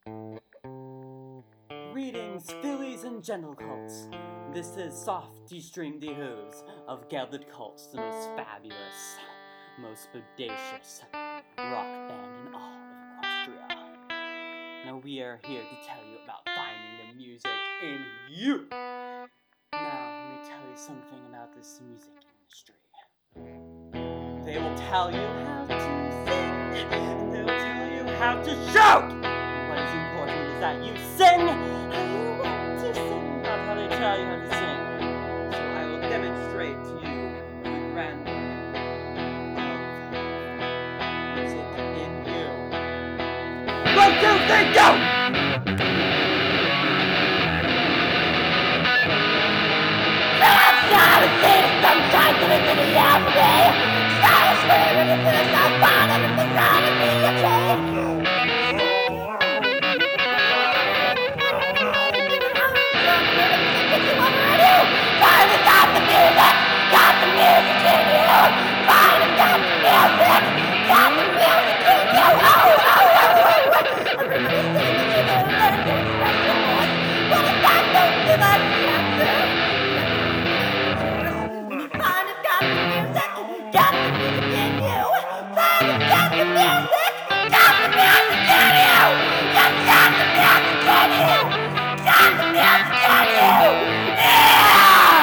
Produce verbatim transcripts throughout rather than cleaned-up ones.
Greetings, fillies and gentle cults. This is Softy String the Hooves of Gelded Cults, the most fabulous, most bodacious rock band in all of Equestria. Now we are here to tell you about finding the music in you. Now let me tell you something about this music industry. They will tell you how to sing, and they will tell you how to shout. What is important is that you sing how you want to sing, not how they tell you how to sing. So I will demonstrate to you the grandeur of music in you. One, two, three, go! Sunshine to the city of me. Start screaming into the sun, find everything wrong with me, okay? Find it, got the music, got the music in you. Find it, got the music, got the music in you. Oh, oh, oh, oh, oh. Everybody's saying that you don't learn to express your voice, but it's not so to the answer. Find it, got the music, got the music in you. Find it, got the music, got the music in you. You got the music in you. Got the music in you. Yeah!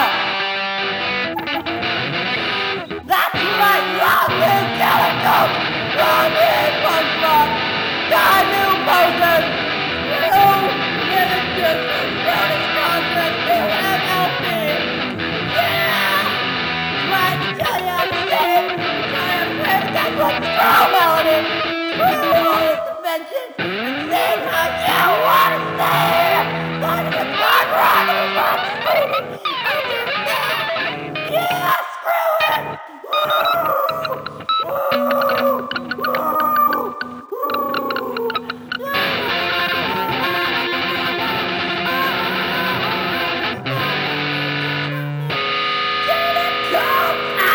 That's right, Robin Jellicoe! Robin Punk Rock! Die new posers! New ministers and British Congress, new M L P! Yeah! Trying to tell you how to sing! Trying to play that one scroll melody! Screw all this invention and sing how you want to sing! Like the punk rock and rock screaming! Yeah, screw it!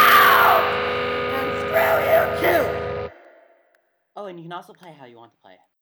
Oh, and you can also play how you want to play.